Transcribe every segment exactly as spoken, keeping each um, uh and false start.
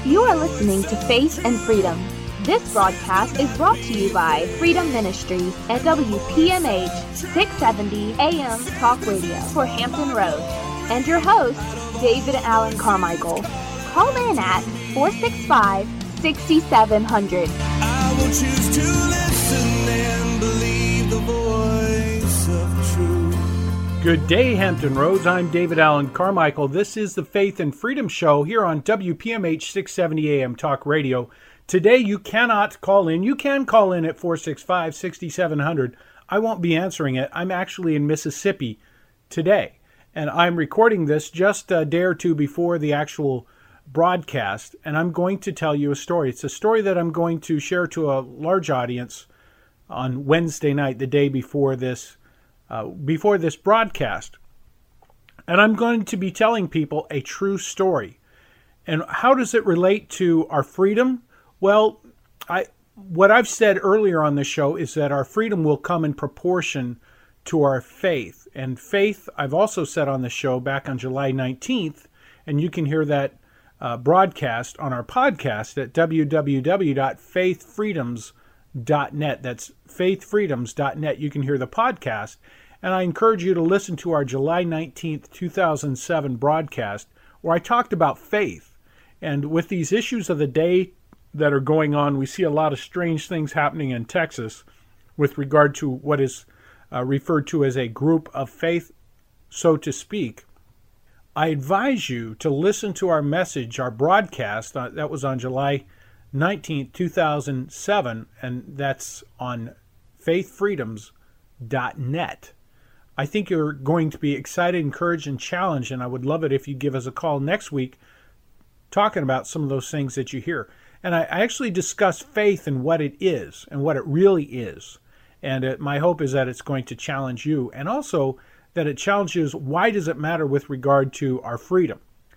You are listening to Faith and Freedom. This broadcast is brought to you by Freedom Ministries at W P M H six seventy A M Talk Radio for Hampton Roads. And your host, David Allen Carmichael. Call in at four six five, six seven zero zero. I will choose to listen and believe the voice of truth. Good day, Hampton Roads. I'm David Allen Carmichael. This is the Faith and Freedom Show here on W P M H six seventy A M Talk Radio. Today, you cannot call in. You can call in at four six five, six seven zero zero. I won't be answering it. I'm actually in Mississippi today, and I'm recording this just a day or two before the actual broadcast, and I'm going to tell you a story. It's a story that I'm going to share to a large audience on Wednesday night, the day before this Uh, before this broadcast. And I'm going to be telling people a true story. And how does it relate to our freedom? Well, I what I've said earlier on the show is that our freedom will come in proportion to our faith. And faith, I've also said on the show back on July nineteenth, and you can hear that uh, broadcast on our podcast at w w w dot faith freedoms dot net. That's faith freedoms dot net. You can hear the podcast. And I encourage you to listen to our July nineteenth, two thousand seven broadcast where I talked about faith. And with these issues of the day that are going on, we see a lot of strange things happening in Texas with regard to what is uh, referred to as a group of faith, so to speak. I advise you to listen to our message, our broadcast. Uh, that was on July nineteenth, two thousand seven, and that's on faith freedoms dot net. I think you're going to be excited, encouraged, and challenged, and I would love it if you give us a call next week talking about some of those things that you hear. And I, I actually discuss faith and what it is and what it really is. And it, my hope is that it's going to challenge you, and also that it challenges why does it matter with regard to our freedom.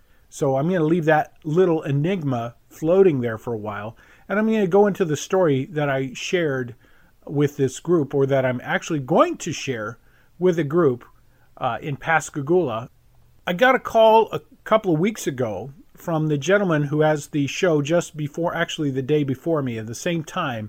So I'm going to leave that little enigma floating there for a while, and I'm going to go into the story that I shared with this group, or that I'm actually going to share with a group uh, in Pascagoula. I got a call a couple of weeks ago from the gentleman who has the show just before, actually the day before me at the same time,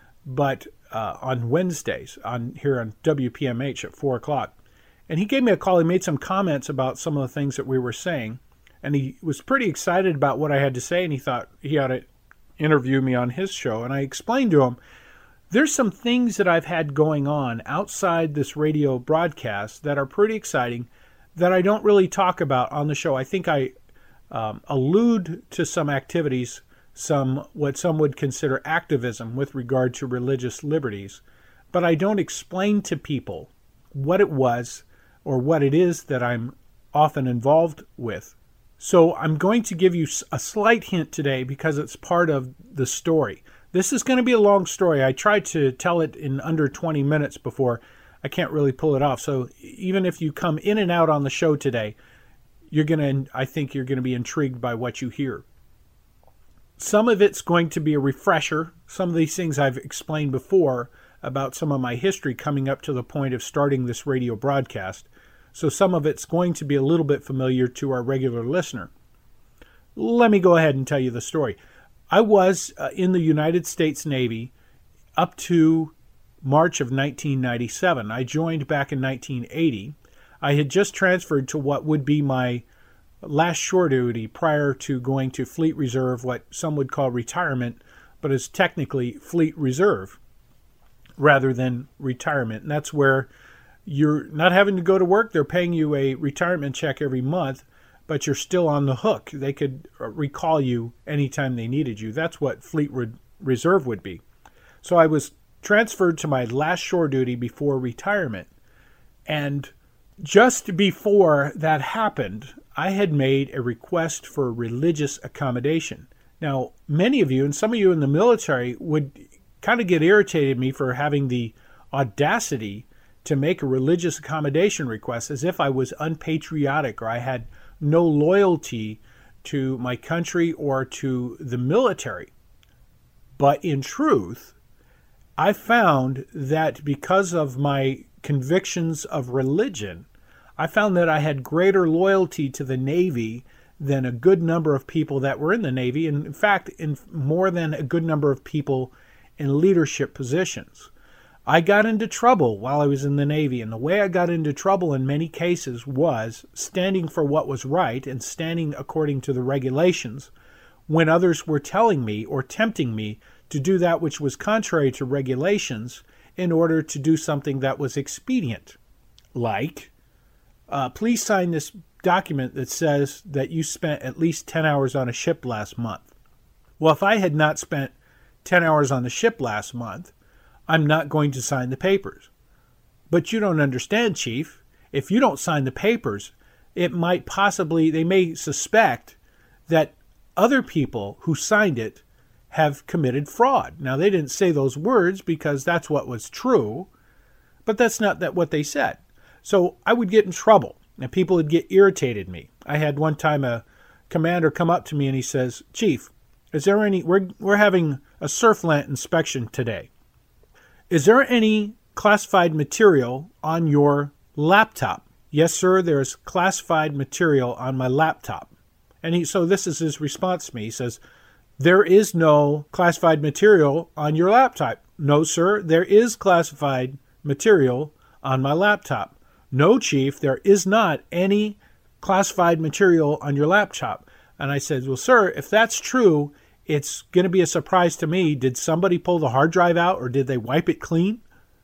but uh, on Wednesdays on here on W P M H at four o'clock. And he gave me a call. He made some comments about some of the things that we were saying, and he was pretty excited about what I had to say, and he thought he ought to interview me on his show. And I explained to him, there's some things that I've had going on outside this radio broadcast that are pretty exciting that I don't really talk about on the show. I think I um, allude to some activities, some what some would consider activism with regard to religious liberties, but I don't explain to people what it was or what it is that I'm often involved with. So I'm going to give you a slight hint today because it's part of the story. This is going to be a long story. I tried to tell it in under twenty minutes before. I can't really pull it off. So even if you come in and out on the show today, you're going to, I think you're going to be intrigued by what you hear. Some of it's going to be a refresher. Some of these things I've explained before about some of my history coming up to the point of starting this radio broadcast. So some of it's going to be a little bit familiar to our regular listener. Let me go ahead and tell you the story. I was uh, in the United States Navy up to March of nineteen ninety-seven. I joined back in nineteen eighty. I had just transferred to what would be my last shore duty prior to going to Fleet Reserve, what some would call retirement, but is technically Fleet Reserve rather than retirement. And that's where you're not having to go to work. They're paying you a retirement check every month, but you're still on the hook. They could recall you anytime they needed you. That's what Fleet Re- Reserve would be. So I was transferred to my last shore duty before retirement. And just before that happened, I had made a request for religious accommodation. Now, many of you, and some of you in the military, would kind of get irritated at me for having the audacity to make a religious accommodation request as if I was unpatriotic or I had no loyalty to my country or to the military. But in truth, I found that because of my convictions of religion, I found that I had greater loyalty to the Navy than a good number of people that were in the Navy, and in fact, in more than a good number of people in leadership positions. I got into trouble while I was in the Navy, and the way I got into trouble in many cases was standing for what was right and standing according to the regulations when others were telling me or tempting me to do that which was contrary to regulations in order to do something that was expedient. Like, uh, please sign this document that says that you spent at least ten hours on a ship last month. Well, if I had not spent ten hours on the ship last month, I'm not going to sign the papers. But you don't understand, Chief. If you don't sign the papers, it might possibly, they may suspect that other people who signed it have committed fraud. Now, they didn't say those words because that's what was true, but that's not that what they said. So I would get in trouble, and people would get irritated at me. I had one time a commander come up to me and he says, Chief, is there any, we're, we're having a Surflant inspection today. Is there any classified material on your laptop? Yes, sir, there's classified material on my laptop. And he, so this is his response to me. He says, there is no classified material on your laptop. No, sir, there is classified material on my laptop. No, Chief, there is not any classified material on your laptop. And I said, well, sir, if that's true, it's going to be a surprise to me. Did somebody pull the hard drive out or did they wipe it clean?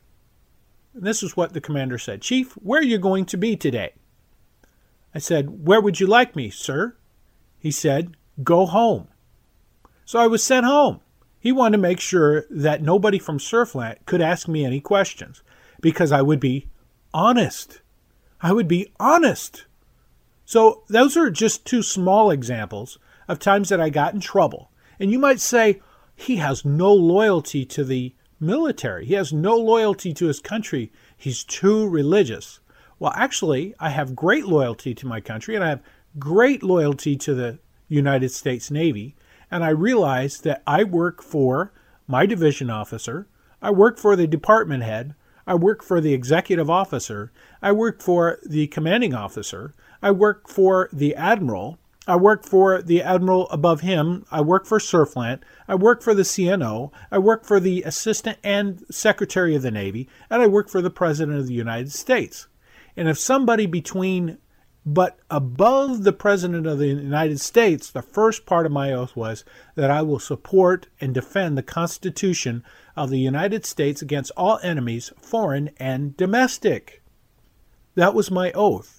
And this is what the commander said. Chief, where are you going to be today? I said, where would you like me, sir? He said, go home. So I was sent home. He wanted to make sure that nobody from Surflant could ask me any questions because I would be honest. I would be honest. So those are just two small examples of times that I got in trouble. And you might say, he has no loyalty to the military. He has no loyalty to his country. He's too religious. Well, actually, I have great loyalty to my country, and I have great loyalty to the United States Navy. And I realize that I work for my division officer. I work for the department head. I work for the executive officer. I work for the commanding officer. I work for the admiral. I work for the admiral above him. I work for Surflant. I work for the C N O. I work for the assistant and secretary of the Navy. And I work for the president of the United States. And if somebody between, but above the president of the United States, the first part of my oath was that I will support and defend the Constitution of the United States against all enemies, foreign and domestic. That was my oath.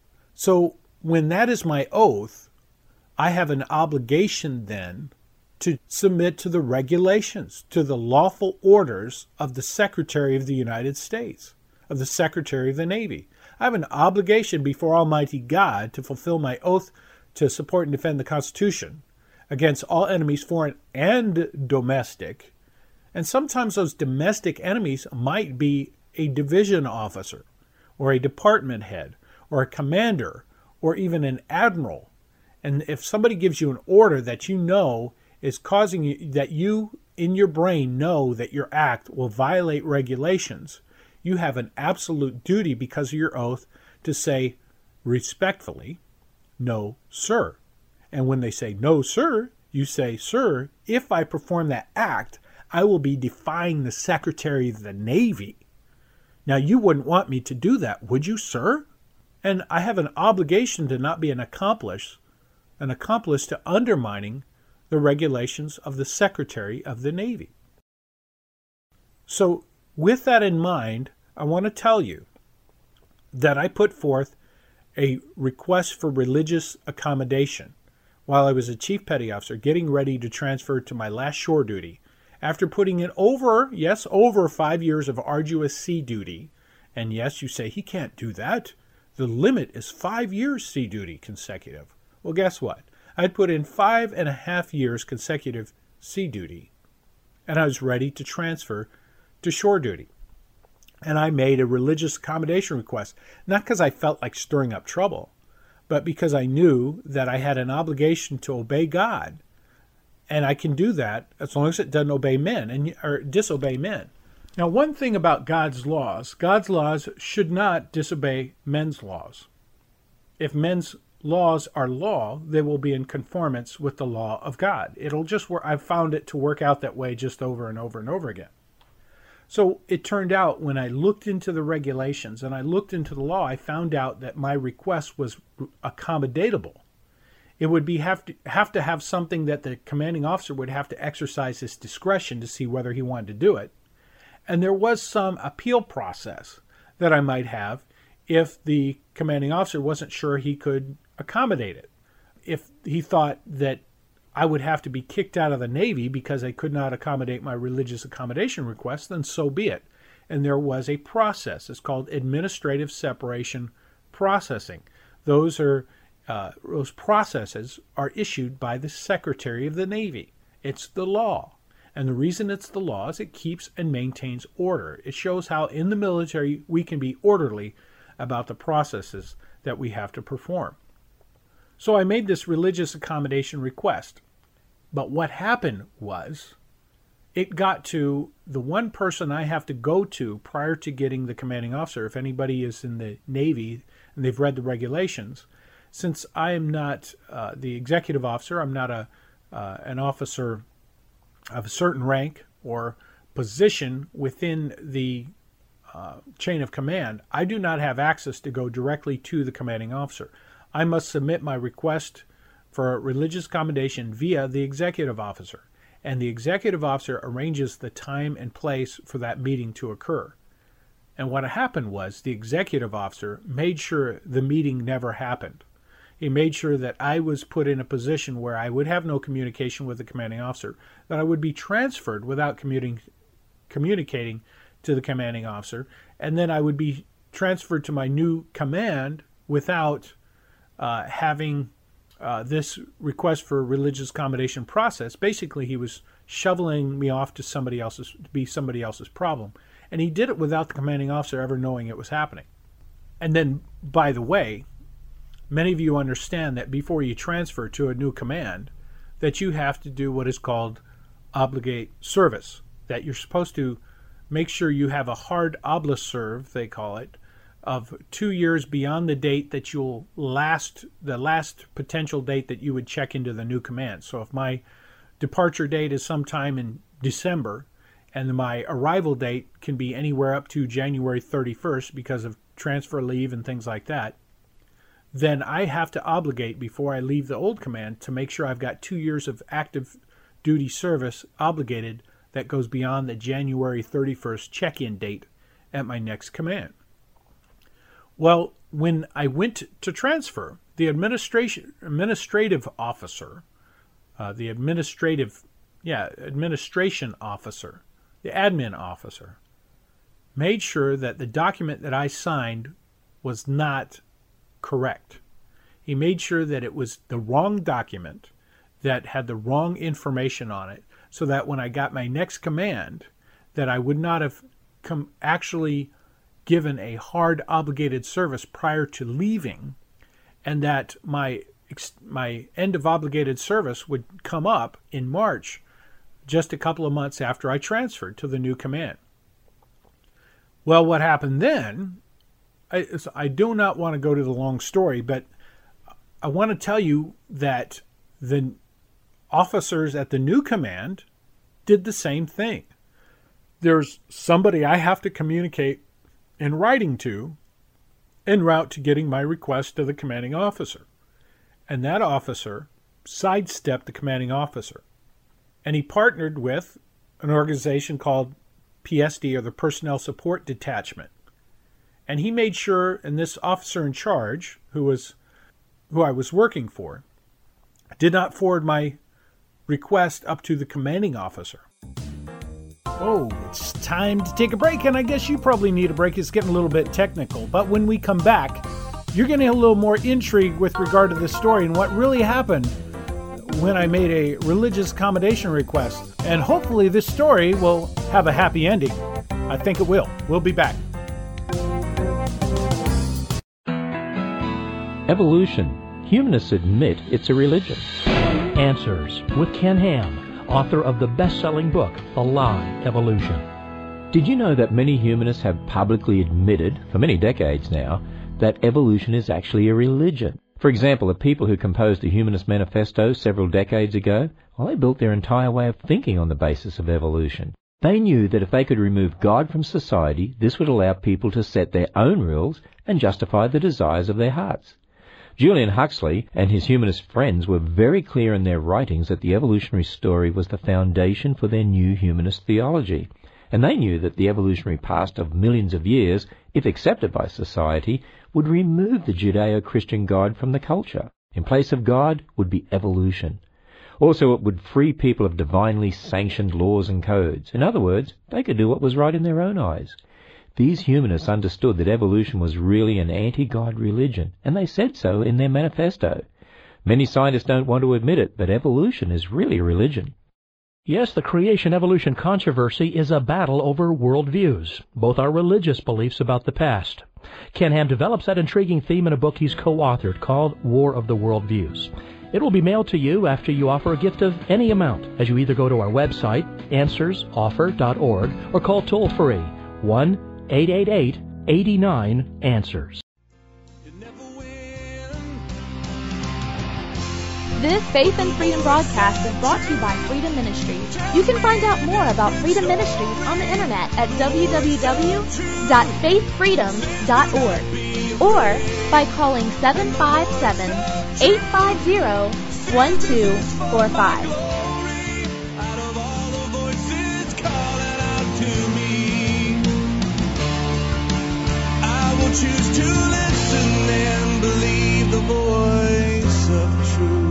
So when that is my oath, I have an obligation then to submit to the regulations, to the lawful orders of the Secretary of the United States, of the Secretary of the Navy. I have an obligation before Almighty God to fulfill my oath to support and defend the Constitution against all enemies, foreign and domestic. And sometimes those domestic enemies might be a division officer or a department head or a commander or even an admiral. And if somebody gives you an order that you know is causing you, that you in your brain know that your act will violate regulations, you have an absolute duty because of your oath to say respectfully, no, sir. And when they say no, sir, you say, sir, if I perform that act, I will be defying the Secretary of the Navy. Now, you wouldn't want me to do that, would you, sir? And I have an obligation to not be an accomplice, an accomplice to undermining the regulations of the Secretary of the Navy. So, with that in mind, I want to tell you that I put forth a request for religious accommodation while I was a Chief Petty Officer getting ready to transfer to my last shore duty after putting in over, yes, over five years of arduous sea duty. And yes, you say, he can't do that. The limit is five years sea duty consecutive. Well, guess what? I'd put in five and a half years consecutive sea duty, and I was ready to transfer to shore duty. And I made a religious accommodation request, not because I felt like stirring up trouble, but because I knew that I had an obligation to obey God. And I can do that as long as it doesn't obey men and or disobey men. Now, one thing about God's laws, God's laws should not disobey men's laws. If men's laws are law, they will be in conformance with the law of God. It'll just work. I've found it to work out that way just over and over and over again. So it turned out when I looked into the regulations and I looked into the law, I found out that my request was accommodatable. It would be have to have to have something that the commanding officer would have to exercise his discretion to see whether he wanted to do it. And there was some appeal process that I might have if the commanding officer wasn't sure he could accommodate it. If he thought that I would have to be kicked out of the Navy because I could not accommodate my religious accommodation request, then so be it. And there was a process. It's called administrative separation processing. Those are uh, those processes are issued by the Secretary of the Navy. It's the law. And the reason it's the law is it keeps and maintains order. It shows how in the military we can be orderly about the processes that we have to perform. So I made this religious accommodation request. But what happened was it got to the one person I have to go to prior to getting the commanding officer. If anybody is in the Navy and they've read the regulations, since I am not uh, the executive officer, I'm not a uh, an officer of a certain rank or position within the uh, chain of command, I do not have access to go directly to the commanding officer. I must submit my request for religious accommodation via the executive officer, and the executive officer arranges the time and place for that meeting to occur. And what happened was the executive officer made sure the meeting never happened. He made sure that I was put in a position where I would have no communication with the commanding officer, that I would be transferred without commuting, communicating to the commanding officer, and then I would be transferred to my new command without uh, having uh, this request for religious accommodation process. Basically, he was shoveling me off to somebody else's, to be somebody else's problem. And he did it without the commanding officer ever knowing it was happening. And then, by the way, many of you understand that before you transfer to a new command, that you have to do what is called obligate service, that you're supposed to make sure you have a hard oblis-serve, they call it, of two years beyond the date that you'll last, the last potential date that you would check into the new command. So if my departure date is sometime in December, and my arrival date can be anywhere up to January thirty-first because of transfer leave and things like that, then I have to obligate before I leave the old command to make sure I've got two years of active duty service obligated that goes beyond the January thirty-first check-in date at my next command. Well, when I went to transfer, the administration administrative officer, uh, the administrative, yeah, administration officer, the admin officer, made sure that the document that I signed was not correct. He made sure that it was the wrong document that had the wrong information on it, so that when I got my next command, that I would not have come actually given a hard obligated service prior to leaving, and that my my end of obligated service would come up in March, just a couple of months after I transferred to the new command. Well, what happened then, I, I do not want to go to the long story, but I want to tell you that the officers at the new command did the same thing. There's somebody I have to communicate in writing to en route to getting my request to the commanding officer. And that officer sidestepped the commanding officer. And he partnered with an organization called P S D, or the Personnel Support Detachment. And he made sure, and this officer in charge, who was who I was working for, did not forward my request up to the commanding officer. Oh, it's time to take a break, and I guess you probably need a break. It's getting a little bit technical. But when we come back, you're going to have a little more intrigue with regard to this story and what really happened when I made a religious accommodation request. And hopefully this story will have a happy ending. I think it will. We'll be back. Evolution. Humanists admit it's a religion. Answers with Ken Ham, author of the best-selling book, The Lie, Evolution. Did you know that many humanists have publicly admitted, for many decades now, that evolution is actually a religion? For example, the people who composed the Humanist Manifesto several decades ago, well, they built their entire way of thinking on the basis of evolution. They knew that if they could remove God from society, this would allow people to set their own rules and justify the desires of their hearts. Julian Huxley and his humanist friends were very clear in their writings that the evolutionary story was the foundation for their new humanist theology. And they knew that the evolutionary past of millions of years, if accepted by society, would remove the Judeo-Christian God from the culture. In place of God would be evolution. Also, it would free people of divinely sanctioned laws and codes. In other words, they could do what was right in their own eyes. These humanists understood that evolution was really an anti-God religion, and they said so in their manifesto. Many scientists don't want to admit it, but evolution is really a religion. Yes, the creation-evolution controversy is a battle over worldviews. Both are religious beliefs about the past. Ken Ham develops that intriguing theme in a book he's co-authored called War of the Worldviews. It will be mailed to you after you offer a gift of any amount, as you either go to our website, answers offer dot org, or call toll-free one eight eight eight, eight nine, answers. This Faith and Freedom broadcast is brought to you by Freedom Ministries. You can find out more about Freedom Ministries on the internet at w w w dot faith freedom dot org or by calling seven five seven, eight five zero, one two four five. Choose to listen and believe the voice of truth.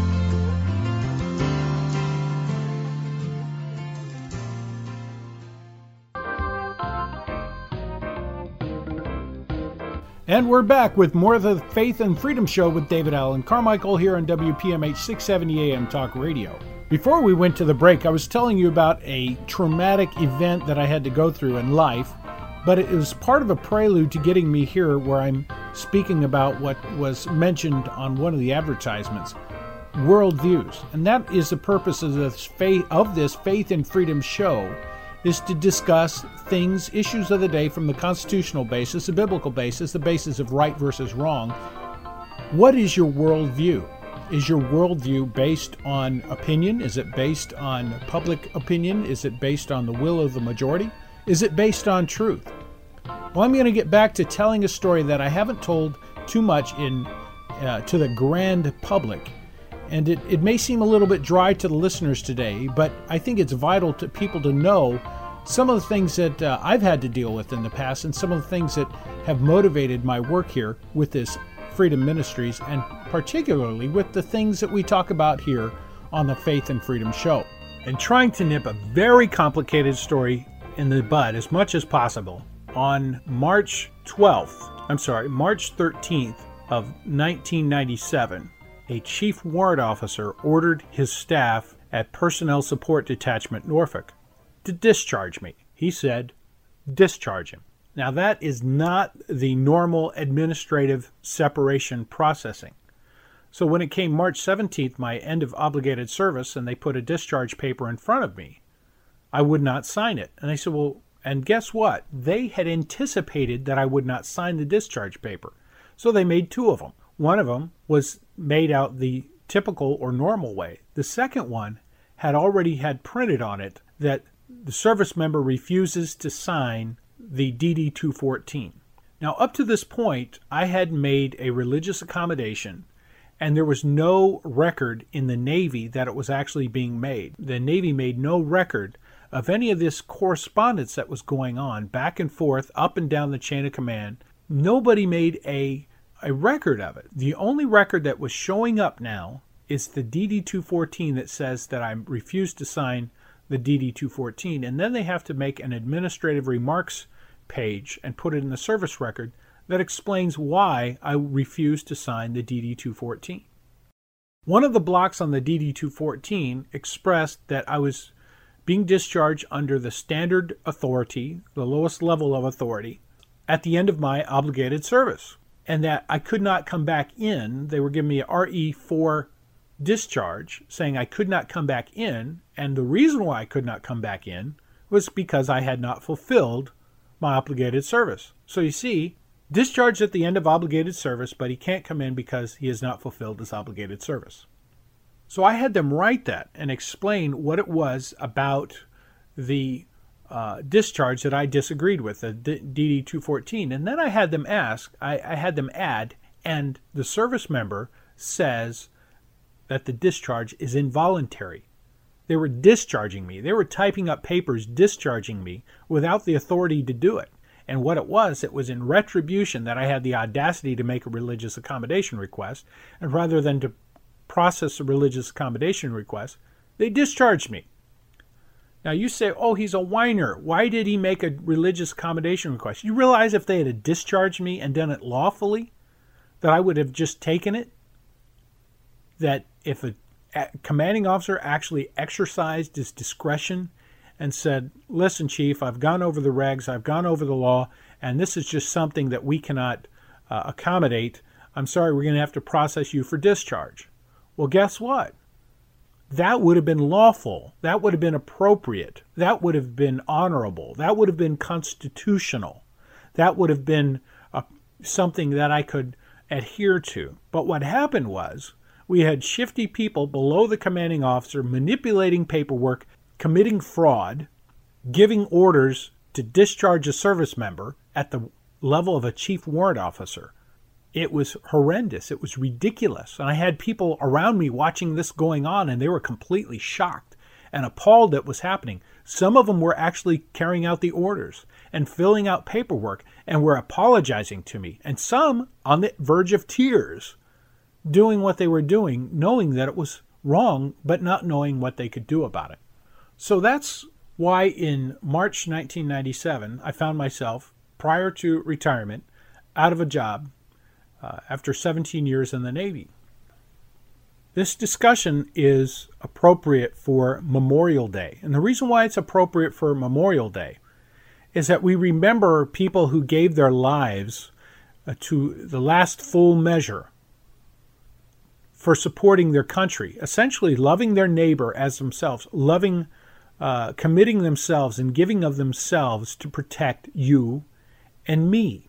And we're back with more of the Faith and Freedom Show with David Allen Carmichael here on W P M H six seventy A M Talk Radio. Before we went to the break, I was telling you about a traumatic event that I had to go through in life, but it was part of a prelude to getting me here where I'm speaking about what was mentioned on one of the advertisements, worldviews. And that is the purpose of this faith, of this Faith and Freedom Show, is to discuss things, issues of the day from the constitutional basis, the biblical basis, the basis of right versus wrong. What is your worldview? Is your worldview based on opinion? Is it based on public opinion? Is it based on the will of the majority? Is it based on truth? Well, I'm going to get back to telling a story that I haven't told too much in uh, to the grand public. And it, it may seem a little bit dry to the listeners today, but I think it's vital to people to know some of the things that uh, I've had to deal with in the past and some of the things that have motivated my work here with this Freedom Ministries, and particularly with the things that we talk about here on the Faith and Freedom Show. And trying to nip a very complicated story in the bud as much as possible, on March twelfth, I'm sorry, March thirteenth of nineteen ninety-seven, a chief warrant officer ordered his staff at Personnel Support Detachment Norfolk to discharge me. He said, discharge him. Now that is not the normal administrative separation processing. So when it came March seventeenth, my end of obligated service, and they put a discharge paper in front of me, I would not sign it. And I said, well, and guess what? They had anticipated that I would not sign the discharge paper. So they made two of them. One of them was made out the typical or normal way. The second one had already had printed on it that the service member refuses to sign the D D two fourteen. Now, up to this point, I had made a religious accommodation, and there was no record in the Navy that it was actually being made. The Navy made no record of any of this correspondence that was going on back and forth, up and down the chain of command. Nobody made a, a record of it. The only record that was showing up now is the D D two fourteen that says that I refused to sign the D D two fourteen, and then they have to make an administrative remarks page and put it in the service record that explains why I refused to sign the D D two fourteen. One of the blocks on the D D two fourteen expressed that I was being discharged under the standard authority, the lowest level of authority, at the end of my obligated service, and that I could not come back in. They were giving me a R E four discharge, saying I could not come back in, and the reason why I could not come back in was because I had not fulfilled my obligated service. So you see, discharged at the end of obligated service, but he can't come in because he has not fulfilled his obligated service. So I had them write that and explain what it was about the uh, discharge that I disagreed with, the D D two fourteen. And then I had them ask, I, I had them add, and the service member says that the discharge is involuntary. They were discharging me. They were typing up papers discharging me without the authority to do it. And what it was, it was in retribution that I had the audacity to make a religious accommodation request. And rather than to process a religious accommodation request, they discharged me. Now you say, oh, he's a whiner. Why did he make a religious accommodation request? You realize if they had discharged me and done it lawfully, that I would have just taken it? That if a commanding officer actually exercised his discretion and said, listen, Chief, I've gone over the regs, I've gone over the law, and this is just something that we cannot uh, accommodate. I'm sorry, we're going to have to process you for discharge. Well, guess what? That would have been lawful. That would have been appropriate. That would have been honorable. That would have been constitutional. That would have been uh, something that I could adhere to. But what happened was we had shifty people below the commanding officer manipulating paperwork, committing fraud, giving orders to discharge a service member at the level of a chief warrant officer. It was horrendous. It was ridiculous. And I had people around me watching this going on, and they were completely shocked and appalled at what was happening. Some of them were actually carrying out the orders and filling out paperwork and were apologizing to me. And some on the verge of tears, doing what they were doing, knowing that it was wrong, but not knowing what they could do about it. So that's why in March nineteen ninety-seven, I found myself, prior to retirement, out of a job uh, after seventeen years in the Navy. This discussion is appropriate for Memorial Day. And the reason why it's appropriate for Memorial Day is that we remember people who gave their lives uh, to the last full measure for supporting their country, essentially loving their neighbor as themselves, loving, uh, committing themselves and giving of themselves to protect you and me.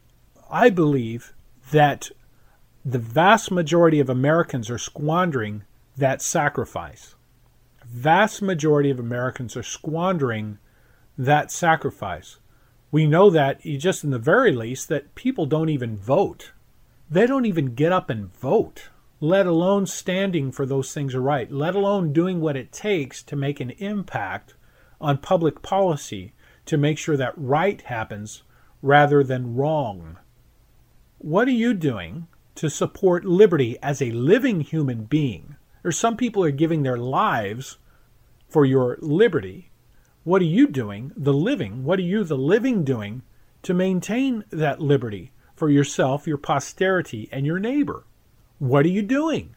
I believe that the vast majority of Americans are squandering that sacrifice. Vast majority of Americans are squandering that sacrifice. We know that, just in the very least, that people don't even vote. They don't even get up and vote, let alone standing for those things are right, let alone doing what it takes to make an impact on public policy to make sure that right happens rather than wrong. What are you doing to support liberty as a living human being? Or some people are giving their lives for your liberty. What are you doing, the living, what are you, the living, doing to maintain that liberty for yourself, your posterity, and your neighbor? What are you doing?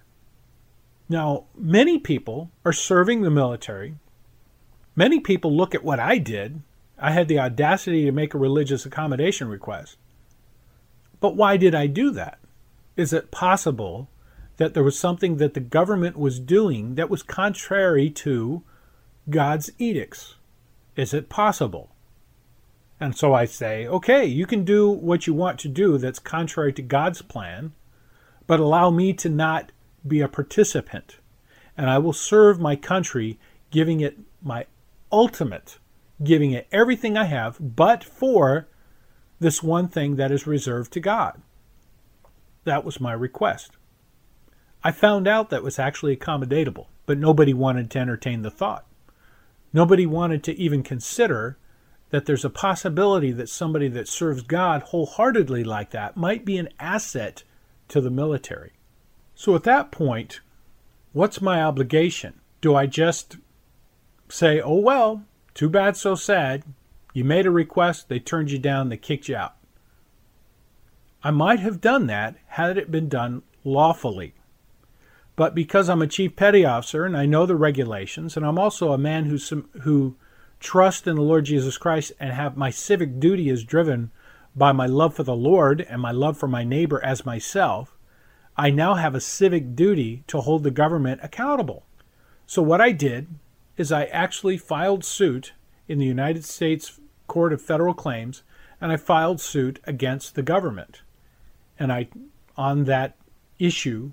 Now, many people are serving the military. Many people look at what I did. I had the audacity to make a religious accommodation request. But why did I do that? Is it possible that there was something that the government was doing that was contrary to God's edicts? Is it possible? And so I say, okay, you can do what you want to do that's contrary to God's plan, but allow me to not be a participant. And I will serve my country, giving it my ultimate, giving it everything I have, but for this one thing that is reserved to God. That was my request. I found out that was actually accommodatable, but nobody wanted to entertain the thought. Nobody wanted to even consider that there's a possibility that somebody that serves God wholeheartedly like that might be an asset to the military. So at that point, what's my obligation? Do I just say, oh well, too bad, so sad. You made a request, they turned you down, they kicked you out. I might have done that had it been done lawfully. But because I'm a chief petty officer and I know the regulations, and I'm also a man who, who trusts in the Lord Jesus Christ and have my civic duty is driven by my love for the Lord and my love for my neighbor as myself, I now have a civic duty to hold the government accountable. So what I did is I actually filed suit in the United States Court of Federal Claims and I filed suit against the government. And I, on that issue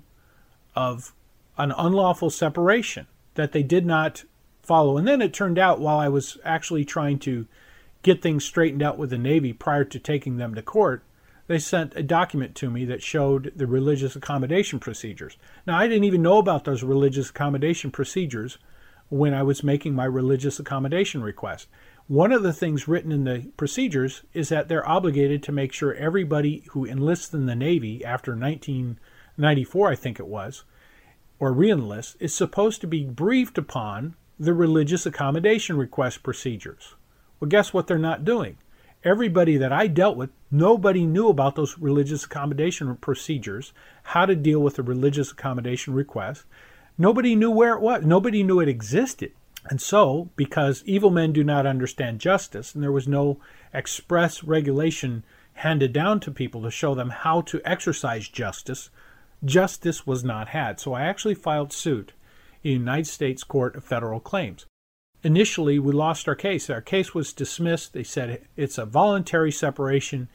of an unlawful separation that they did not follow. And then it turned out, while I was actually trying to get things straightened out with the Navy prior to taking them to court, they sent a document to me that showed the religious accommodation procedures. Now, I didn't even know about those religious accommodation procedures when I was making my religious accommodation request. One of the things written in the procedures is that they're obligated to make sure everybody who enlists in the Navy after nineteen ninety-four, I think it was, or re-enlists, is supposed to be briefed upon the religious accommodation request procedures. Well, guess what they're not doing? Everybody that I dealt with, nobody knew about those religious accommodation procedures, how to deal with a religious accommodation request. Nobody knew where it was. Nobody knew it existed. And so, because evil men do not understand justice, and there was no express regulation handed down to people to show them how to exercise justice, justice was not had. So I actually filed suit in the United States Court of Federal Claims. Initially, we lost our case. Our case was dismissed. They said it's a voluntary separation,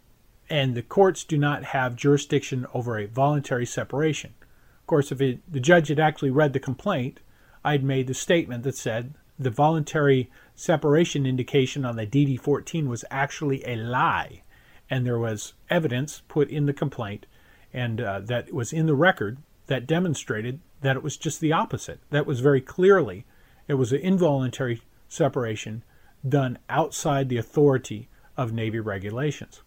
and the courts do not have jurisdiction over a voluntary separation. Of course, if it, the judge had actually read the complaint, I'd made the statement that said the voluntary separation indication on the D D fourteen was actually a lie, and there was evidence put in the complaint and uh, that was in the record that demonstrated that it was just the opposite. That was very clearly, it was an involuntary separation done outside the authority of Navy regulations.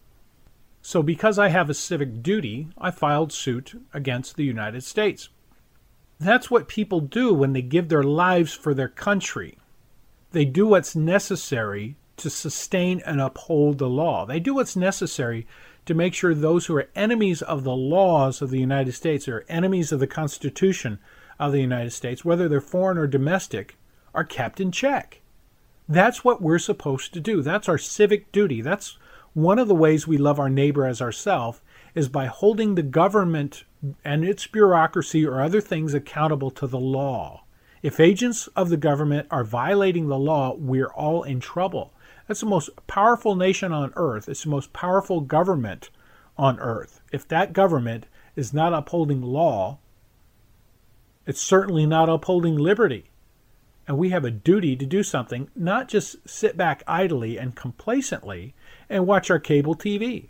So because I have a civic duty, I filed suit against the United States. That's what people do when they give their lives for their country. They do what's necessary to sustain and uphold the law. They do what's necessary to make sure those who are enemies of the laws of the United States, or enemies of the Constitution of the United States, whether they're foreign or domestic, are kept in check. That's what we're supposed to do. That's our civic duty. That's one of the ways we love our neighbor as ourselves, is by holding the government and its bureaucracy or other things accountable to the law. If agents of the government are violating the law, we're all in trouble. That's the most powerful nation on earth. It's the most powerful government on earth. If that government is not upholding law, it's certainly not upholding liberty. And we have a duty to do something, not just sit back idly and complacently and watch our cable T V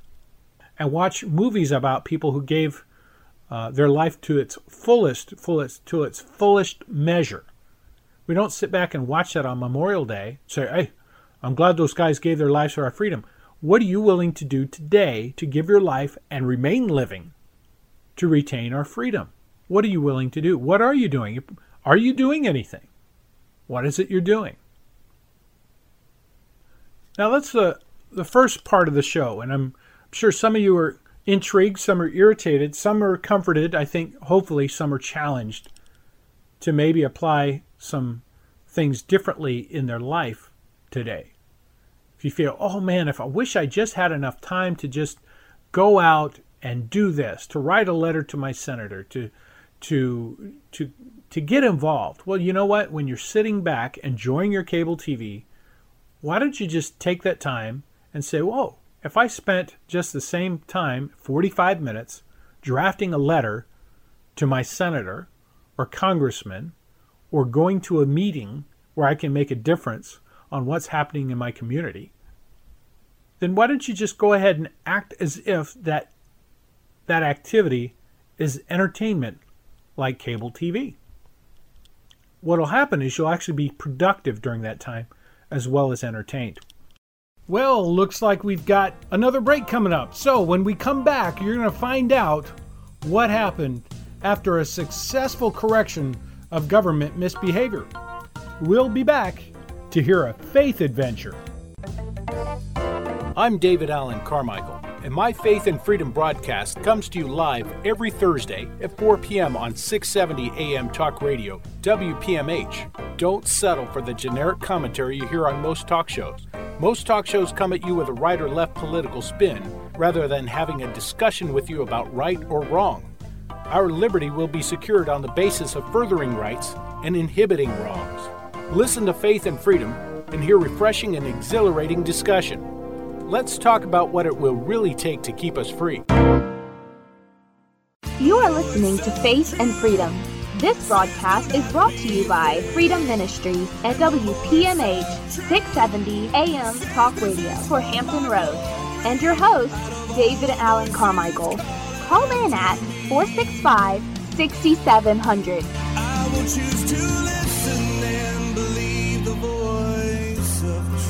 and watch movies about people who gave uh, their life to its fullest, fullest, to its fullest measure. We don't sit back and watch that on Memorial Day and say, hey, I'm glad those guys gave their lives for our freedom. What are you willing to do today to give your life and remain living to retain our freedom? What are you willing to do? What are you doing? Are you doing anything? What is it you're doing? Now, that's the, the first part of the show, and I'm sure some of you are intrigued, some are irritated, some are comforted. I think, hopefully, some are challenged to maybe apply some things differently in their life today. If you feel, oh man, if I wish I just had enough time to just go out and do this, to write a letter to my senator, to to to to get involved. Well, you know what? When you're sitting back enjoying your cable T V, why don't you just take that time and say, whoa, if I spent just the same time, forty-five minutes, drafting a letter to my senator or congressman, or going to a meeting where I can make a difference on what's happening in my community, then why don't you just go ahead and act as if that that activity is entertainment like cable T V. What'll happen is you'll actually be productive during that time as well as entertained. Well, looks like we've got another break coming up. So when we come back, you're going to find out what happened after a successful correction of government misbehavior. We'll be back to hear a faith adventure. I'm David Allen Carmichael, and my Faith and Freedom broadcast comes to you live every Thursday at four p.m. on six seventy A M Talk Radio, W P M H. Don't settle for the generic commentary you hear on most talk shows. Most talk shows come at you with a right or left political spin, rather than having a discussion with you about right or wrong. Our liberty will be secured on the basis of furthering rights and inhibiting wrongs. Listen to Faith and Freedom and hear refreshing and exhilarating discussion. let's talk about what it will really take to keep us free. You are listening to Faith and Freedom. This broadcast is brought to you by Freedom Ministries at W P M H six seventy A M Talk Radio for Hampton Roads. And your host, David Allen Carmichael. Call in at four six five, six seven zero zero. I will choose to listen and believe the voice of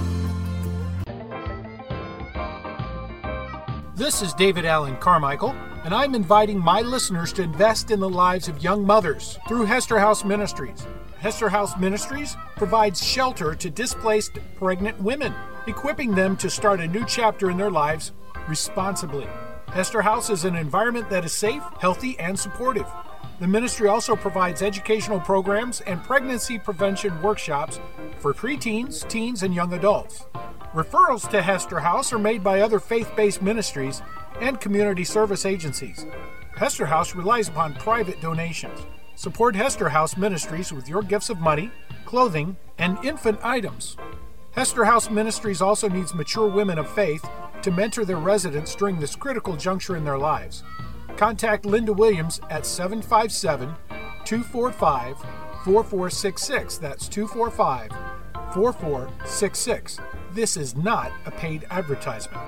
truth. This is David Allen Carmichael, and I'm inviting my listeners to invest in the lives of young mothers through Hester House Ministries. Hester House Ministries provides shelter to displaced pregnant women, equipping them to start a new chapter in their lives responsibly. Hester House is an environment that is safe, healthy, and supportive. The ministry also provides educational programs and pregnancy prevention workshops for preteens, teens, and young adults. Referrals to Hester House are made by other faith-based ministries and community service agencies. Hester House relies upon private donations. Support Hester House Ministries with your gifts of money, clothing, and infant items. Hester House Ministries also needs mature women of faith to mentor their residents during this critical juncture in their lives. Contact Linda Williams at seven five seven, two four five, four four six six. That's two four five, four four six six. This is not a paid advertisement.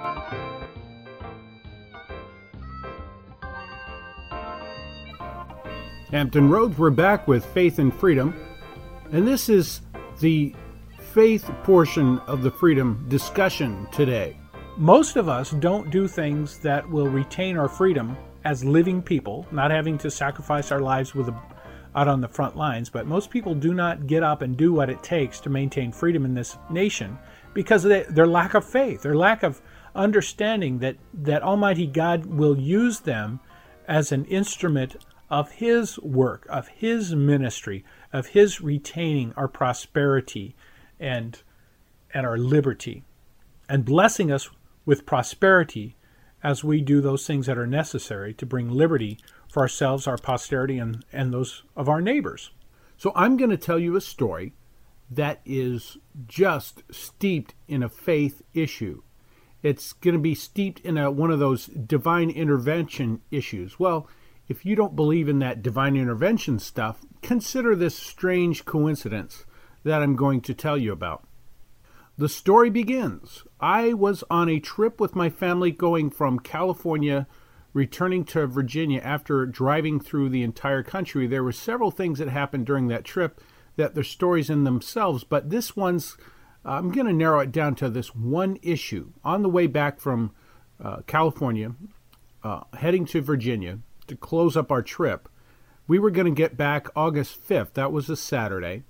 Hampton Roads, we're back with Faith and Freedom, and this is the faith portion of the freedom discussion today. Most of us don't do things that will retain our freedom as living people, not having to sacrifice our lives with a, out on the front lines, but most people do not get up and do what it takes to maintain freedom in this nation because of their lack of faith, their lack of understanding that, that Almighty God will use them as an instrument of His work, of His ministry, of His retaining our prosperity and and our liberty, and blessing us with prosperity as we do those things that are necessary to bring liberty for ourselves, our posterity, and, and those of our neighbors. So I'm going to tell you a story that is just steeped in a faith issue. It's going to be steeped in a, one of those divine intervention issues. Well, if you don't believe in that divine intervention stuff, consider this strange coincidence that I'm going to tell you about. The story begins. I was on a trip with my family going from California, returning to Virginia after driving through the entire country. There were several things that happened during that trip that they're stories in themselves, but this one's, I'm going to narrow it down to this one issue. On the way back from uh, California, uh, heading to Virginia, to close up our trip, we were going to get back August fifth. That was a Saturday.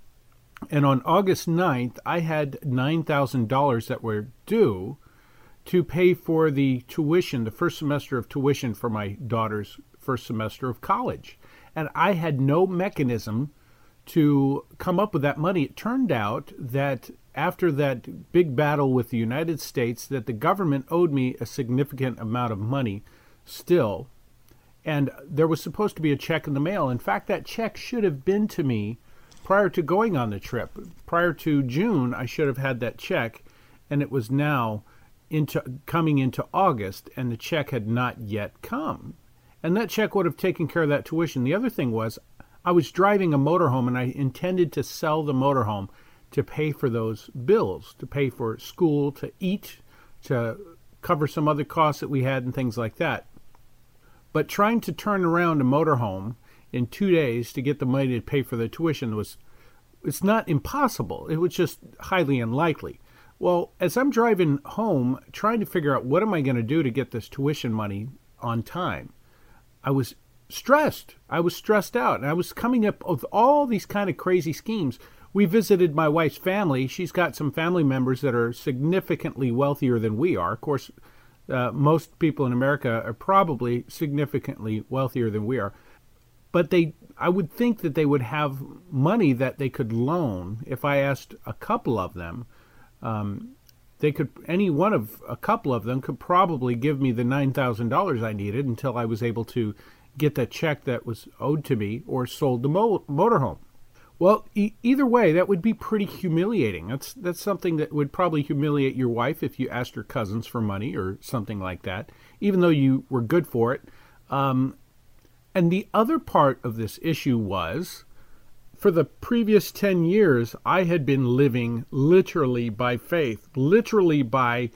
And on August ninth, I had nine thousand dollars that were due to pay for the tuition, the first semester of tuition for my daughter's first semester of college. And I had no mechanism to come up with that money. It turned out that after that big battle with the United States, that the government owed me a significant amount of money still. And there was supposed to be a check in the mail. In fact, that check should have been to me prior to going on the trip. Prior to June, I should have had that check, and it was now into coming into August, and the check had not yet come. And that check would have taken care of that tuition. The other thing was, I was driving a motorhome, and I intended to sell the motorhome to pay for those bills, to pay for school, to eat, to cover some other costs that we had and things like that. But trying to turn around a motorhome in two days to get the money to pay for the tuition was, it's not impossible. It was just highly unlikely. Well, as I'm driving home, trying to figure out what am I going to do to get this tuition money on time, I was stressed. I was stressed out. And I was coming up with all these kind of crazy schemes. We visited my wife's family. She's got some family members that are significantly wealthier than we are. Of course, Uh, most people in America are probably significantly wealthier than we are. But they, I would think that they would have money that they could loan. If I asked a couple of them, um, they could, any one of a couple of them could probably give me the nine thousand dollars I needed until I was able to get that check that was owed to me or sold the mo- motorhome. Well, e- either way, that would be pretty humiliating. That's that's something that would probably humiliate your wife if you asked her cousins for money or something like that, even though you were good for it. Um, and the other part of this issue was, for the previous ten years, I had been living literally by faith, literally by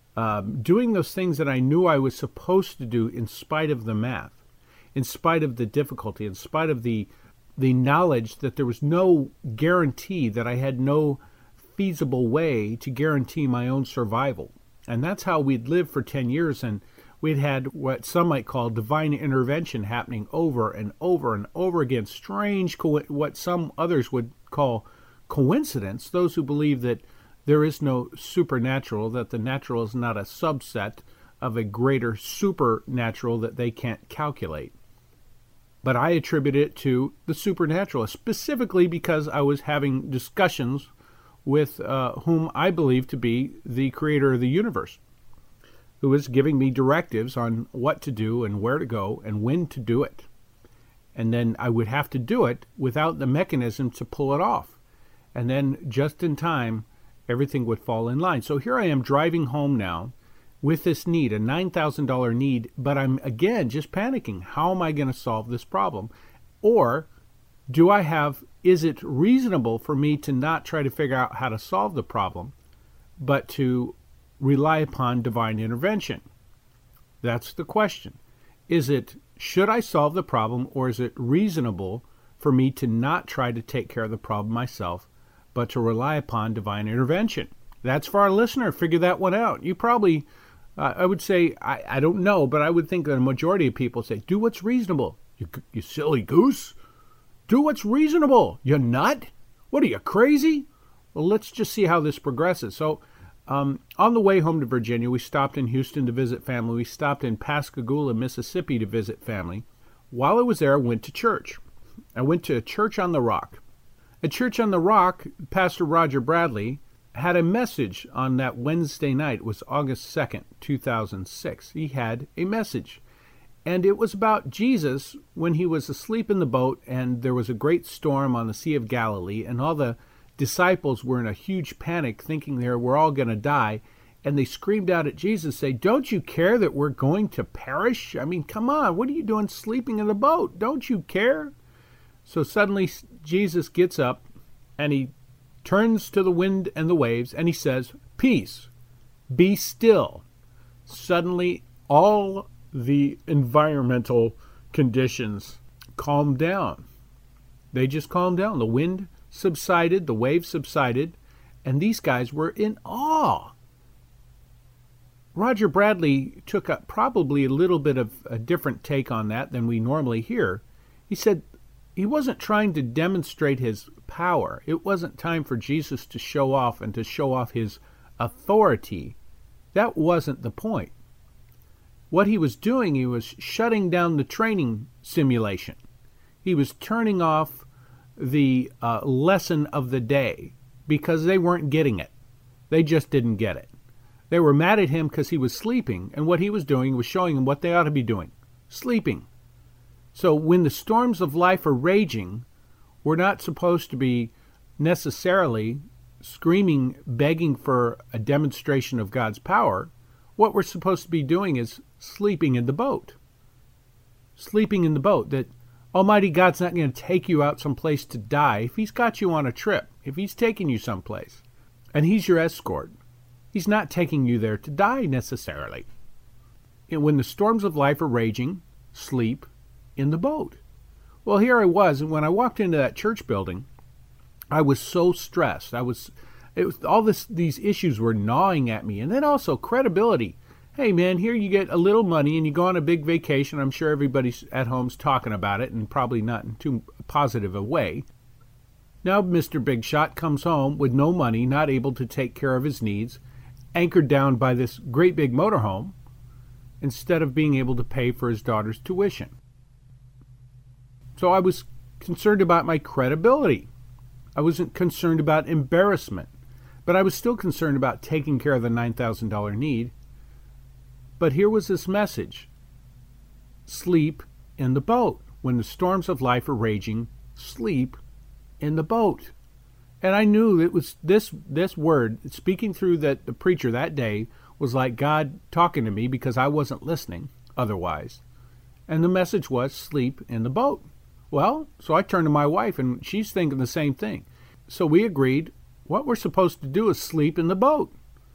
um, doing those things that I knew I was supposed to do in spite of the math, in spite of the difficulty, in spite of the the knowledge that there was no guarantee, that I had no feasible way to guarantee my own survival. And that's how we'd lived for ten years, and we'd had what some might call divine intervention happening over and over and over again. Strange, co- what some others would call coincidence, those who believe that there is no supernatural, that the natural is not a subset of a greater supernatural that they can't calculate. But I attribute it to the supernatural, specifically because I was having discussions with uh, whom I believe to be the creator of the universe, who was giving me directives on what to do and where to go and when to do it. And then I would have to do it without the mechanism to pull it off. And then just in time, everything would fall in line. So here I am driving home now with this need, a nine thousand dollars need, but I'm, again, just panicking. How am I going to solve this problem? Or do I have, is it reasonable for me to not try to figure out how to solve the problem, but to rely upon divine intervention? That's the question. Is it, should I solve the problem, or is it reasonable for me to not try to take care of the problem myself, but to rely upon divine intervention? That's for our listener. Figure that one out. You probably... Uh, I would say, I, I don't know, but I would think that a majority of people say, do what's reasonable. You, you silly goose. Do what's reasonable. You nut. What are you, crazy? Well, let's just see how this progresses. So um, on the way home to Virginia, we stopped in Houston to visit family. We stopped in Pascagoula, Mississippi to visit family. While I was there, I went to church. I went to a Church on the Rock. At Church on the Rock, Pastor Roger Bradley had a message on that Wednesday night. It was August second, two thousand six. He had a message. And it was about Jesus when he was asleep in the boat and there was a great storm on the Sea of Galilee, and all the disciples were in a huge panic thinking they were all going to die. And they screamed out at Jesus, say, "Don't you care that we're going to perish? I mean, come on, what are you doing sleeping in the boat? Don't you care?" So suddenly Jesus gets up and he turns to the wind and the waves, and he says, "Peace, be still." Suddenly, all the environmental conditions calmed down. They just calmed down. The wind subsided, the waves subsided, and these guys were in awe. Roger Bradley took a, probably a little bit of a different take on that than we normally hear. He said, he wasn't trying to demonstrate his power. It wasn't time for Jesus to show off and to show off his authority. That wasn't the point. What he was doing, he was shutting down the training simulation. He was turning off the uh, lesson of the day because they weren't getting it. They just didn't get it. They were mad at him because he was sleeping, and what he was doing was showing them what they ought to be doing, sleeping. So when the storms of life are raging, we're not supposed to be necessarily screaming, begging for a demonstration of God's power. What we're supposed to be doing is sleeping in the boat. Sleeping in the boat, that Almighty God's not going to take you out someplace to die. If he's got you on a trip, if he's taking you someplace, and he's your escort, he's not taking you there to die necessarily. And when the storms of life are raging, sleep in the boat. Well, here I was, and when I walked into that church building, I was so stressed. I was, it was all this, these issues were gnawing at me, and then also credibility. Hey, man, here you get a little money and you go on a big vacation. I'm sure everybody's at home's talking about it, and probably not in too positive a way. Now Mister Big Shot comes home with no money, not able to take care of his needs, anchored down by this great big motorhome, instead of being able to pay for his daughter's tuition. So I was concerned about my credibility. I wasn't concerned about embarrassment, but I was still concerned about taking care of the nine thousand dollars need. But here was this message: sleep in the boat. When the storms of life are raging, sleep in the boat. And I knew it was this this word, speaking through that the preacher that day, was like God talking to me because I wasn't listening otherwise. And the message was, sleep in the boat. Well, so I turned to my wife, and she's thinking the same thing. So we agreed what we're supposed to do is sleep in the boat.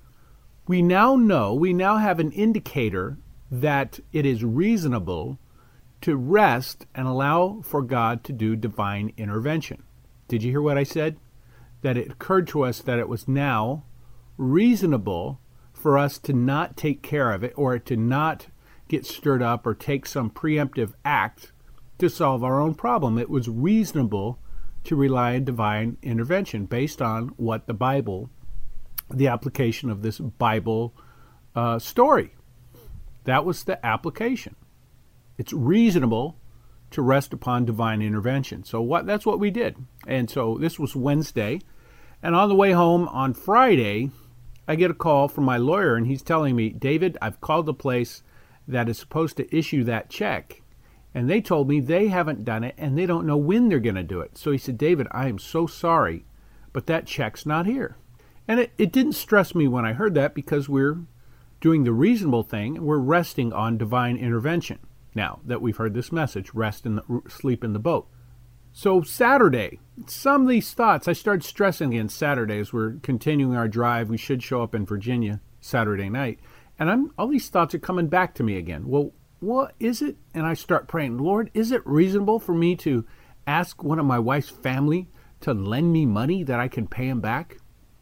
We now know, we now have an indicator that it is reasonable to rest and allow for God to do divine intervention. Did you hear what I said? That it occurred to us that it was now reasonable for us to not take care of it, or to not get stirred up or take some preemptive act to solve our own problem. It was reasonable to rely on divine intervention based on what the Bible, the application of this Bible uh, story. That was the application. It's reasonable to rest upon divine intervention. So what? That's what we did. And so this was Wednesday. And on the way home on Friday, I get a call from my lawyer, and he's telling me, David, I've called the place that is supposed to issue that check, and they told me they haven't done it, and they don't know when they're going to do it. So he said, David, I am so sorry, but that check's not here. And it, it didn't stress me when I heard that, because we're doing the reasonable thing. We're resting on divine intervention. Now that we've heard this message, rest in the, sleep in the boat. So Saturday, some of these thoughts, I started stressing again Saturday as we're continuing our drive. We should show up in Virginia Saturday night. And I'm all these thoughts are coming back to me again. Well, what is it? And I start praying, Lord, is it reasonable for me to ask one of my wife's family to lend me money that I can pay him back?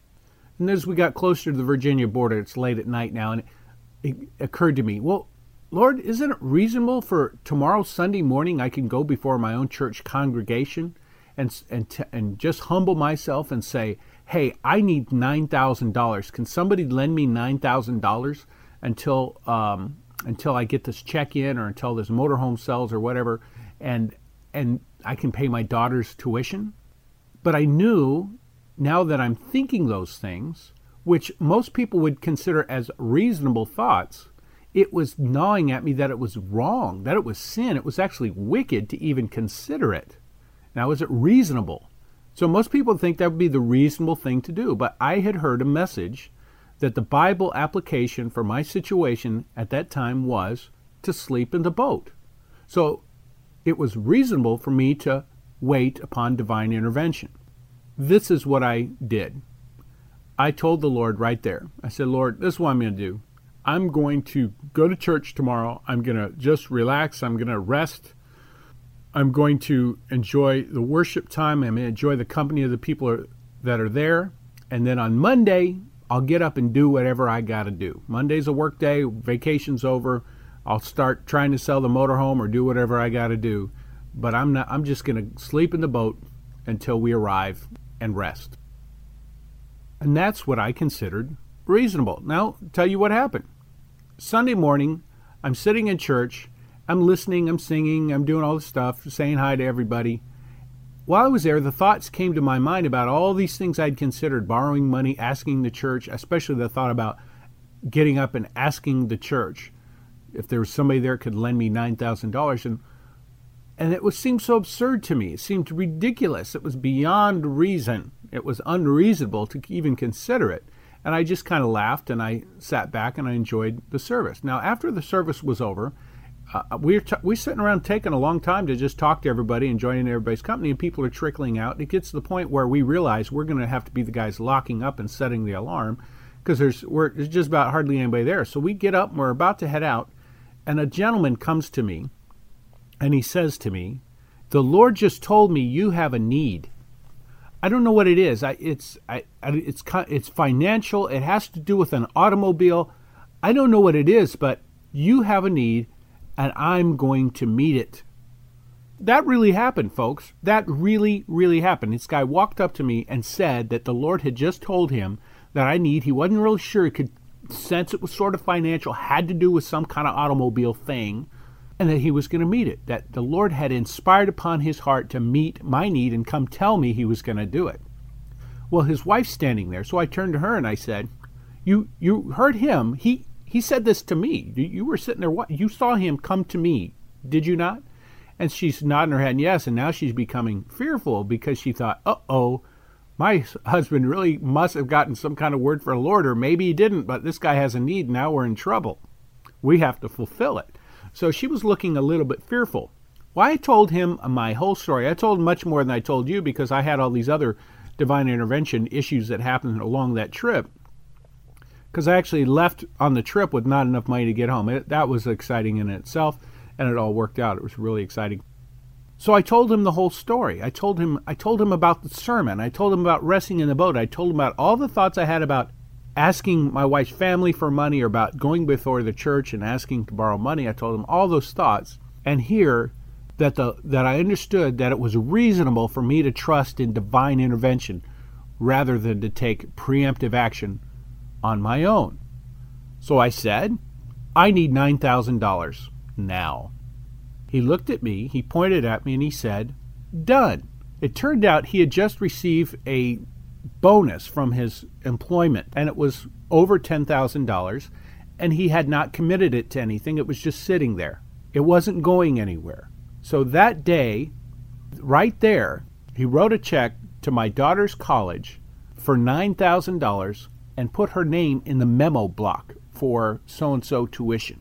And as we got closer to the Virginia border, it's late at night now, and it, it occurred to me, well, Lord, isn't it reasonable for tomorrow, Sunday morning, I can go before my own church congregation and and t- and just humble myself and say, hey, I need nine thousand dollars. Can somebody lend me nine thousand dollars until um, until I get this check in, or until this motorhome sells or whatever, and and I can pay my daughter's tuition? But I knew, now that I'm thinking those things, which most people would consider as reasonable thoughts, it was gnawing at me that it was wrong, that it was sin. It was actually wicked to even consider it. Now, is it reasonable? So most people think that would be the reasonable thing to do. But I had heard a message that the Bible application for my situation at that time was to sleep in the boat. So it was reasonable for me to wait upon divine intervention. This is what I did. I told the Lord right there. I said, Lord, this is what I'm going to do. I'm going to go to church tomorrow. I'm going to just relax. I'm going to rest. I'm going to enjoy the worship time. I'm going to enjoy the company of the people that are there. And then on Monday, I'll get up and do whatever I got to do. Monday's a work day. Vacation's over. I'll start trying to sell the motorhome or do whatever I got to do. But I'm not. I'm just going to sleep in the boat until we arrive and rest. And that's what I considered reasonable. Now, tell you what happened. Sunday morning, I'm sitting in church, I'm listening, I'm singing, I'm doing all this stuff, saying hi to everybody. While I was there, the thoughts came to my mind about all these things I'd considered, borrowing money, asking the church, especially the thought about getting up and asking the church if there was somebody there could lend me nine thousand dollars. And and it was seemed so absurd to me. It seemed ridiculous. It was beyond reason. It was unreasonable to even consider it. And I just kind of laughed, and I sat back and I enjoyed the service. Now, after the service was over, uh, we were t- we sitting around taking a long time to just talk to everybody, enjoying everybody's company, and people are trickling out. It gets to the point where we realize we're going to have to be the guys locking up and setting the alarm, because there's we're, there's just about hardly anybody there. So we get up and we're about to head out, and a gentleman comes to me, and he says to me, "The Lord just told me you have a need." I don't know what it is. I, it's I, it's it's financial. It has to do with an automobile. I don't know what it is, but you have a need, and I'm going to meet it. That really happened, folks. That really, really happened. This guy walked up to me and said that the Lord had just told him that I need. He wasn't really sure. He could sense it was sort of financial, had to do with some kind of automobile thing, and that he was going to meet it, that the Lord had inspired upon his heart to meet my need and come tell me he was going to do it. Well, his wife's standing there, so I turned to her and I said, you you heard him. He he said this to me. You were sitting there, what? You saw him come to me, did you not? And she's nodding her head yes, and now she's becoming fearful because she thought, uh-oh, my husband really must have gotten some kind of word for the Lord, or maybe he didn't, but this guy has a need, now we're in trouble. We have to fulfill it. So she was looking a little bit fearful. Well, I told him my whole story. I told him much more than I told you because I had all these other divine intervention issues that happened along that trip. Because I actually left on the trip with not enough money to get home. It, that was exciting in itself, and it all worked out. It was really exciting. So I told him the whole story. I told him I told him about the sermon. I told him about resting in the boat. I told him about all the thoughts I had about asking my wife's family for money, or about going before the church and asking to borrow money. I told him all those thoughts. And here, that the that I understood that it was reasonable for me to trust in divine intervention rather than to take preemptive action on my own. So I said, I need nine thousand dollars now. He looked at me, he pointed at me, and he said, done. It turned out he had just received a bonus from his employment, and it was over ten thousand dollars, and he had not committed it to anything. It was just sitting there. It wasn't going anywhere. So that day, right there, he wrote a check to my daughter's college for nine thousand dollars and put her name in the memo block for so-and-so tuition.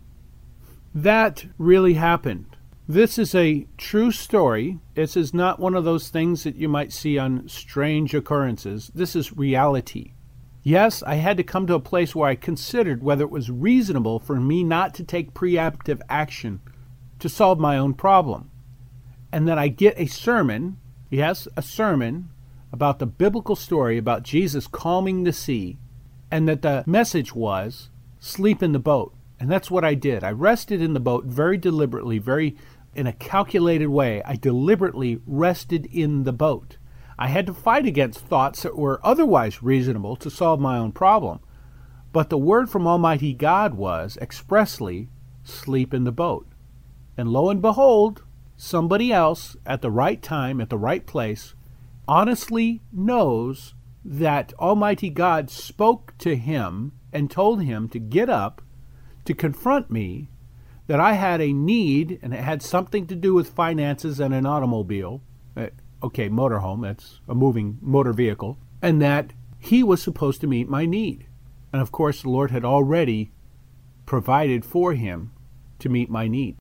That really happened. This is a true story. This is not one of those things that you might see on Strange Occurrences. This is reality. Yes, I had to come to a place where I considered whether it was reasonable for me not to take preemptive action to solve my own problem. And then I get a sermon, yes, a sermon, about the biblical story about Jesus calming the sea, and that the message was, sleep in the boat. And that's what I did. I rested in the boat very deliberately, very in a calculated way. I deliberately rested in the boat. I had to fight against thoughts that were otherwise reasonable to solve my own problem. But the word from Almighty God was expressly, sleep in the boat. And lo and behold, somebody else at the right time, at the right place, honestly knows that Almighty God spoke to him and told him to get up, to confront me, that I had a need, and it had something to do with finances and an automobile, uh, okay, motorhome, that's a moving motor vehicle, and that he was supposed to meet my need. And of course, the Lord had already provided for him to meet my need.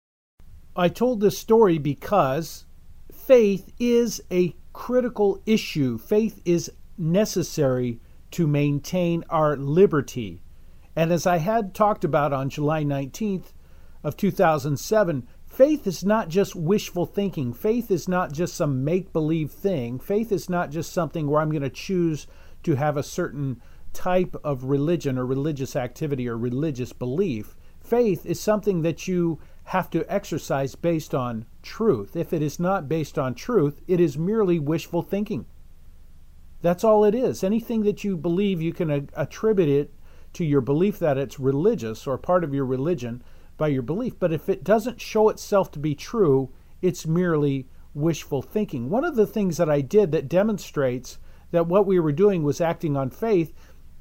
I told this story because faith is a critical issue. Faith is necessary to maintain our liberty. And as I had talked about on July nineteenth of two thousand seven, faith is not just wishful thinking. Faith is not just some make-believe thing. Faith is not just something where I'm going to choose to have a certain type of religion or religious activity or religious belief. Faith is something that you have to exercise based on truth. If it is not based on truth, it is merely wishful thinking. That's all it is. Anything that you believe, you can a- attribute it to your belief that it's religious or part of your religion by your belief. But if it doesn't show itself to be true, it's merely wishful thinking. One of the things that I did that demonstrates that what we were doing was acting on faith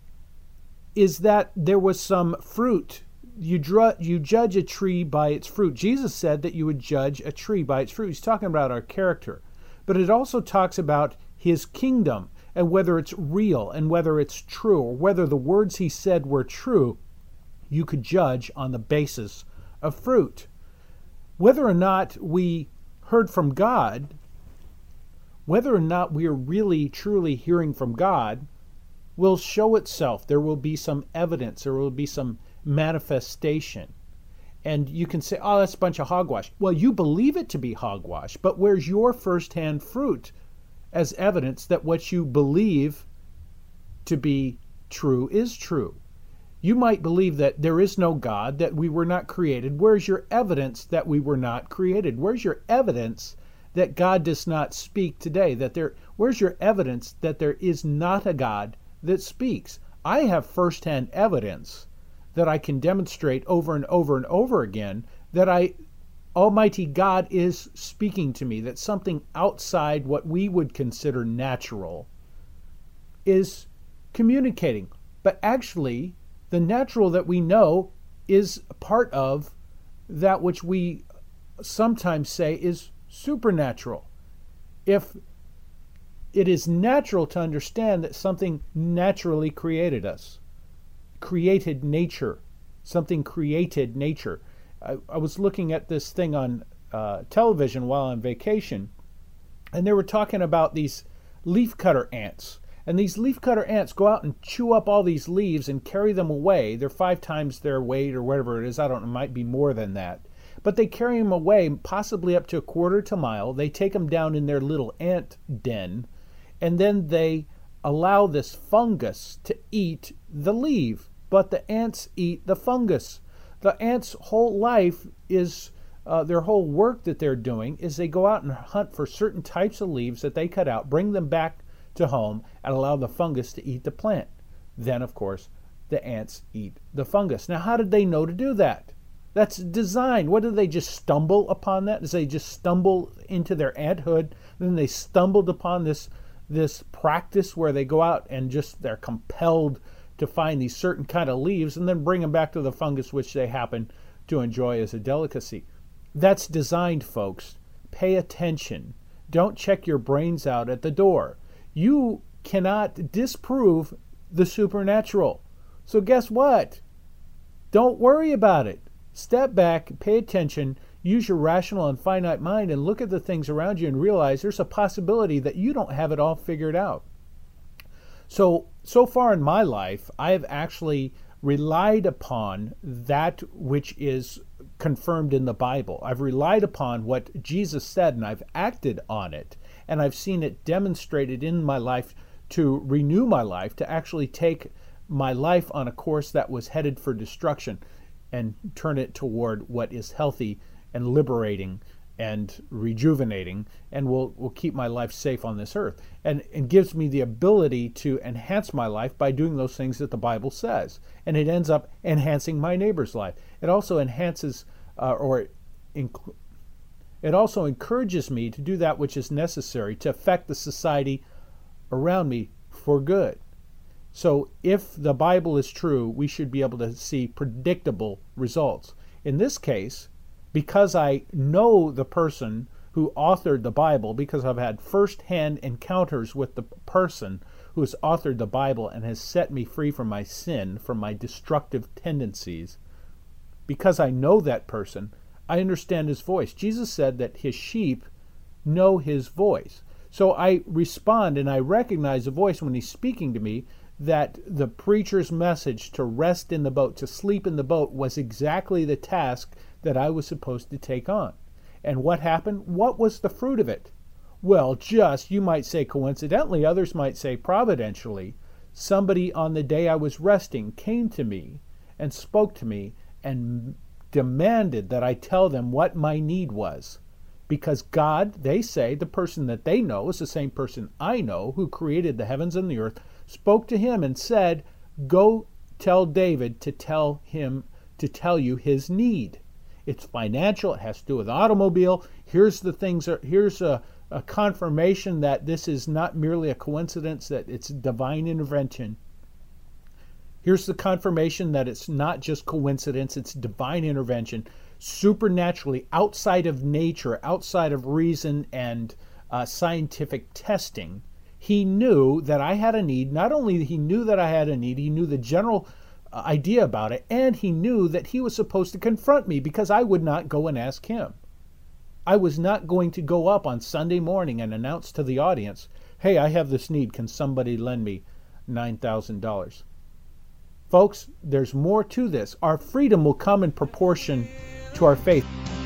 is that there was some fruit. You, dr- you judge a tree by its fruit. Jesus said that you would judge a tree by its fruit. He's talking about our character. But it also talks about his kingdom and whether it's real and whether it's true, or whether the words he said were true. You could judge on the basis of fruit. Whether or not we heard from God, whether or not we are really truly hearing from God, will show itself. There will be some evidence. There will be some manifestation. And you can say, oh, that's a bunch of hogwash. Well, you believe it to be hogwash, but where's your firsthand fruit as evidence that what you believe to be true is true? You might believe that there is no God, that we were not created. Where's your evidence that we were not created? Where's your evidence that God does not speak today? That there, where's your evidence that there is not a God that speaks? I have firsthand evidence that I can demonstrate over and over and over again that I, Almighty God is speaking to me, that something outside what we would consider natural is communicating. But actually, the natural that we know is part of that which we sometimes say is supernatural. If it is natural to understand that something naturally created us, created nature, something created nature. I, I was looking at this thing on uh, television while on vacation, and they were talking about these leafcutter ants. And these leafcutter ants go out and chew up all these leaves and carry them away. They're five times their weight or whatever it is. I don't know, it might be more than that. But they carry them away, possibly up to a quarter to a mile. They take them down in their little ant den, and then they allow this fungus to eat the leaf. But the ants eat the fungus. The ants' whole life is, uh, their whole work that they're doing is they go out and hunt for certain types of leaves that they cut out, bring them back to home, and allow the fungus to eat the plant. Then, of course, the ants eat the fungus. Now, how did they know to do that? That's design. What did they just stumble upon that? Did they just stumble into their anthood? Then they stumbled upon this this practice where they go out and just they're compelled to find these certain kind of leaves and then bring them back to the fungus, which they happen to enjoy as a delicacy. That's designed, folks. Pay attention. Don't check your brains out at the door. You cannot disprove the supernatural. So guess what? Don't worry about it. Step back, pay attention, use your rational and finite mind, and look at the things around you and realize there's a possibility that you don't have it all figured out. So, so far in my life, I have actually relied upon that which is confirmed in the Bible. I've relied upon what Jesus said, and I've acted on it. And I've seen it demonstrated in my life to renew my life, to actually take my life on a course that was headed for destruction and turn it toward what is healthy and liberating and rejuvenating, and will will keep my life safe on this earth, and, and gives me the ability to enhance my life by doing those things that the Bible says. And it ends up enhancing my neighbor's life. It also enhances uh, or inc- it also encourages me to do that which is necessary to affect the society around me for good. So if the Bible is true, we should be able to see predictable results. In this case, because I know the person who authored the Bible, because I've had first-hand encounters with the person who has authored the Bible and has set me free from my sin, from my destructive tendencies, because I know that person, I understand his voice. Jesus said that his sheep know his voice. So I respond and I recognize the voice when he's speaking to me, that the preacher's message to rest in the boat, to sleep in the boat, was exactly the task that I was supposed to take on. And what happened? What was the fruit of it? Well, just, you might say coincidentally, others might say providentially, somebody on the day I was resting came to me and spoke to me and demanded that I tell them what my need was. Because God, they say, the person that they know is the same person I know who created the heavens and the earth, spoke to him and said, go tell David to tell him, to tell you his need. It's financial. It has to do with automobile. Here's the things. Here's a, a confirmation that this is not merely a coincidence, that it's divine intervention. Here's the confirmation that it's not just coincidence, it's divine intervention, supernaturally, outside of nature, outside of reason and uh, scientific testing. He knew that I had a need. Not only he knew that I had a need, he knew the general idea about it, and he knew that he was supposed to confront me because I would not go and ask him. I was not going to go up on Sunday morning and announce to the audience, hey, I have this need. Can somebody lend me nine thousand dollars? Folks, there's more to this. Our freedom will come in proportion to our faith.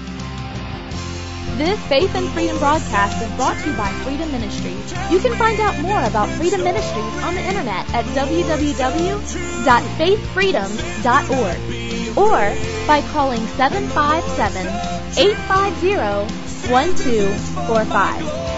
This Faith and Freedom broadcast is brought to you by Freedom Ministries. You can find out more about Freedom Ministries on the internet at w w w dot faith freedom dot org or by calling seven five seven, eight five zero, one two four five.